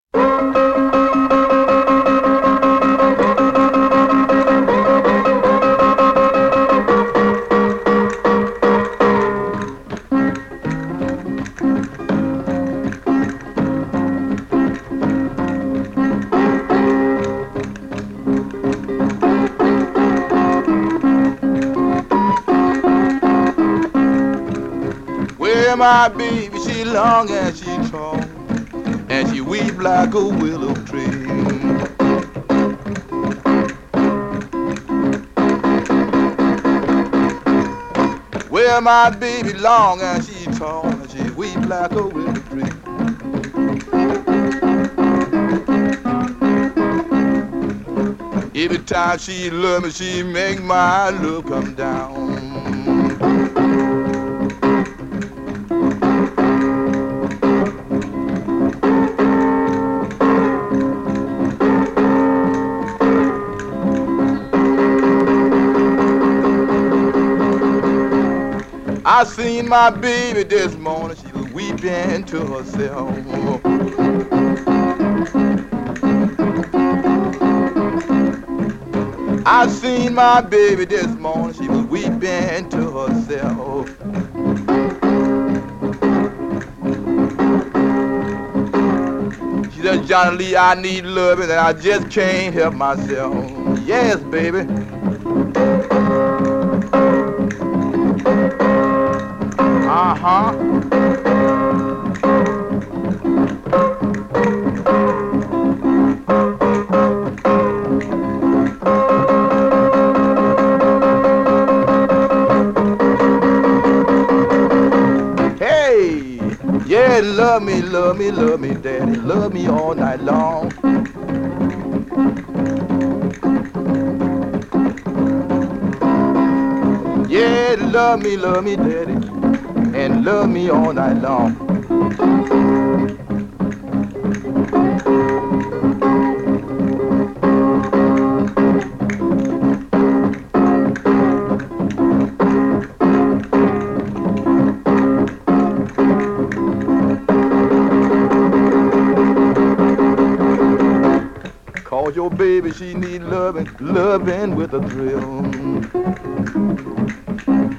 Well, my baby, she long and she tall, and she weep like a willow tree. Well, my baby long and she tall, and she weep like a willow tree. Every time she love me, she make my love come down. I seen my baby this morning, she was weeping to herself. I seen my baby this morning, she was weeping to herself. She said, Johnny Lee, I need love and I just can't help myself. Yes, baby. Uh-huh. Hey, yeah, love me, daddy, love me all night long. Yeah, love me, daddy, and love me all night long. Cause your baby, she need loving with a thrill.